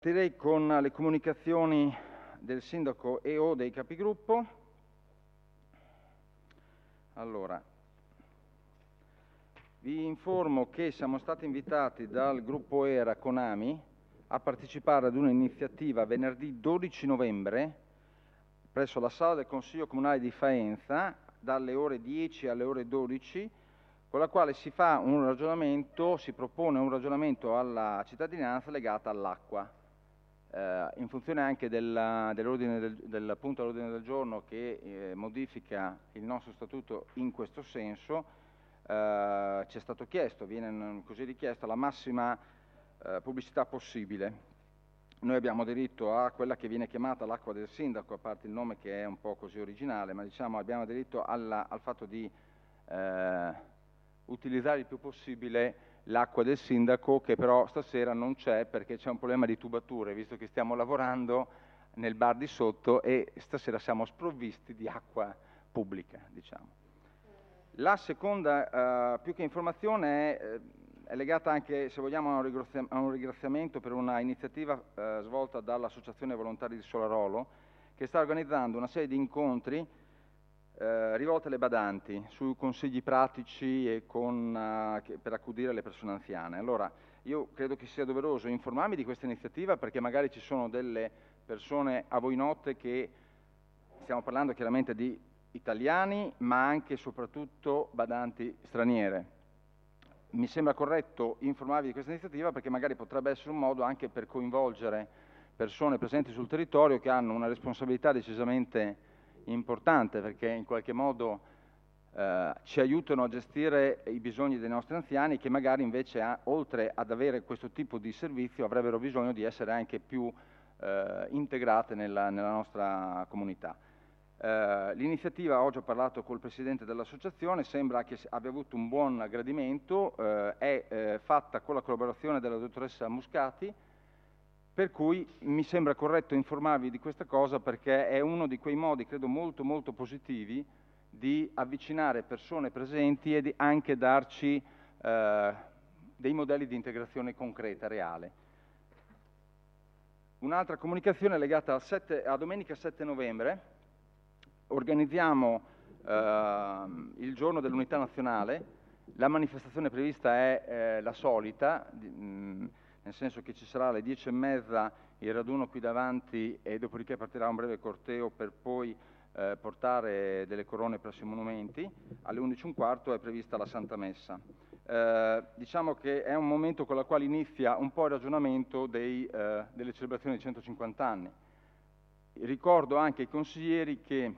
Partirei con le comunicazioni del sindaco e o dei capigruppo. Allora, vi informo che siamo stati invitati dal gruppo ERA Conami a partecipare ad un'iniziativa venerdì 12 novembre presso la sala del Consiglio Comunale di Faenza dalle ore 10 alle ore 12, con la quale si fa un ragionamento, si propone un ragionamento alla cittadinanza legata all'acqua. In funzione anche del punto all'ordine del giorno che modifica il nostro statuto in questo senso, ci è stato chiesto, viene così richiesta la massima pubblicità possibile. Noi abbiamo diritto a quella che viene chiamata l'acqua del sindaco, a parte il nome che è un po' così originale, ma diciamo abbiamo diritto al fatto di utilizzare il più possibile l'acqua del sindaco, che però stasera non c'è perché c'è un problema di tubature, visto che stiamo lavorando nel bar di sotto e stasera siamo sprovvisti di acqua pubblica, diciamo. La seconda, più che informazione, è legata anche, se vogliamo, a un ringraziamento per una iniziativa svolta dall'Associazione Volontari di Solarolo, che sta organizzando una serie di incontri rivolte alle badanti su consigli pratici e per accudire le persone anziane. Allora, io credo che sia doveroso informarmi di questa iniziativa perché magari ci sono delle persone a voi note che stiamo parlando chiaramente di italiani, ma anche e soprattutto badanti straniere. Mi sembra corretto informarvi di questa iniziativa perché magari potrebbe essere un modo anche per coinvolgere persone presenti sul territorio che hanno una responsabilità decisamente importante, perché in qualche modo ci aiutano a gestire i bisogni dei nostri anziani che magari invece oltre ad avere questo tipo di servizio avrebbero bisogno di essere anche più integrate nella nostra comunità. L'iniziativa, oggi ho parlato col presidente dell'associazione, sembra che abbia avuto un buon gradimento, è fatta con la collaborazione della dottoressa Muscati, per cui mi sembra corretto informarvi di questa cosa perché è uno di quei modi, credo, molto molto positivi di avvicinare persone presenti e di anche darci dei modelli di integrazione concreta, reale. Un'altra comunicazione legata a domenica 7 novembre. Organizziamo il giorno dell'unità nazionale. La manifestazione prevista è la solita, nel senso che ci sarà alle 10:30 il raduno qui davanti e dopodiché partirà un breve corteo per poi portare delle corone presso i monumenti. Alle 11:15 è prevista la Santa Messa. Diciamo che è un momento con il quale inizia un po' il ragionamento delle celebrazioni di 150 anni. Ricordo anche ai consiglieri che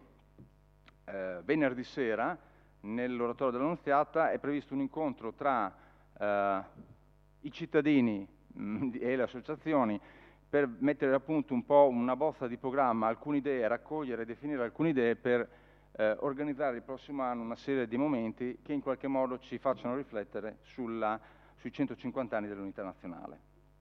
venerdì sera nell'oratorio dell'Annunziata è previsto un incontro tra i cittadini e le associazioni per mettere a punto un po' una bozza di programma, alcune idee, raccogliere e definire alcune idee per organizzare il prossimo anno una serie di momenti che in qualche modo ci facciano riflettere sui 150 anni dell'unità nazionale.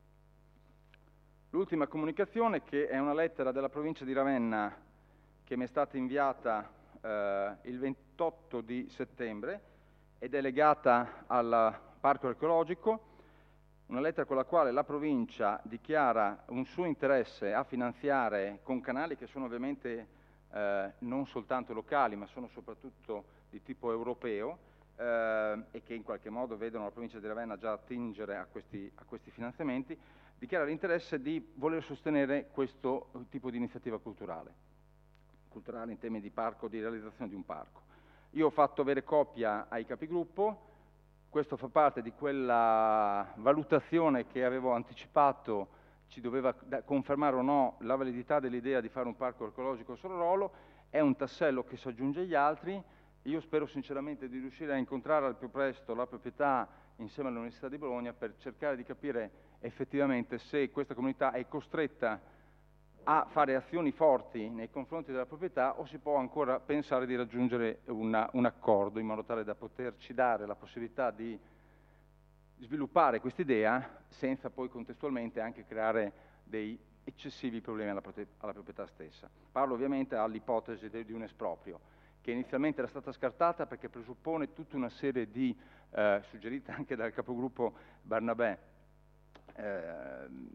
L'ultima comunicazione, che è una lettera della provincia di Ravenna che mi è stata inviata il 28 di settembre ed è legata al parco archeologico, una lettera con la quale la provincia dichiara un suo interesse a finanziare con canali che sono ovviamente non soltanto locali ma sono soprattutto di tipo europeo e che in qualche modo vedono la provincia di Ravenna già attingere a questi finanziamenti, dichiara l'interesse di voler sostenere questo tipo di iniziativa culturale in termini di parco, di realizzazione di un parco. Io ho fatto avere copia ai capigruppo, questo fa parte di quella valutazione che avevo anticipato, ci doveva confermare o no la validità dell'idea di fare un parco archeologico a Solarolo, è un tassello che si aggiunge agli altri. Io spero sinceramente di riuscire a incontrare al più presto la proprietà insieme all'Università di Bologna per cercare di capire effettivamente se questa comunità è costretta a fare azioni forti nei confronti della proprietà o si può ancora pensare di raggiungere un accordo in modo tale da poterci dare la possibilità di sviluppare quest'idea senza poi contestualmente anche creare dei eccessivi problemi alla proprietà stessa. Parlo ovviamente all'ipotesi di un esproprio che inizialmente era stata scartata perché presuppone tutta una serie di, suggerita anche dal capogruppo Barnabè,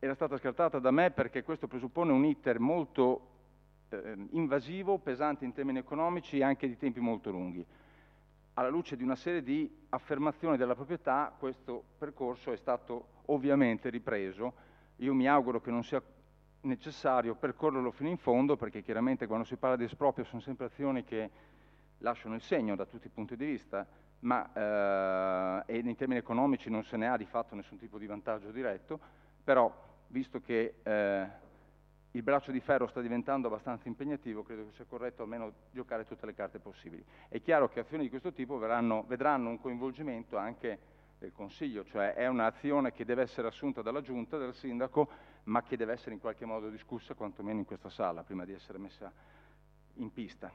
era stata scartata da me perché questo presuppone un iter molto invasivo, pesante in termini economici e anche di tempi molto lunghi. Alla luce di una serie di affermazioni della proprietà, questo percorso è stato ovviamente ripreso. Io mi auguro che non sia necessario percorrerlo fino in fondo, perché chiaramente quando si parla di esproprio sono sempre azioni che lasciano il segno da tutti i punti di vista, ma e in termini economici non se ne ha di fatto nessun tipo di vantaggio diretto, però visto che il braccio di ferro sta diventando abbastanza impegnativo, credo che sia corretto almeno giocare tutte le carte possibili. È chiaro che azioni di questo tipo vedranno un coinvolgimento anche del Consiglio, cioè è un'azione che deve essere assunta dalla Giunta, dal Sindaco, ma che deve essere in qualche modo discussa quantomeno in questa sala, prima di essere messa in pista.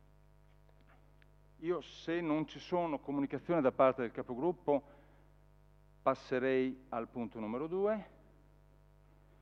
Io, se non ci sono comunicazioni da parte del capogruppo, passerei al punto numero 2.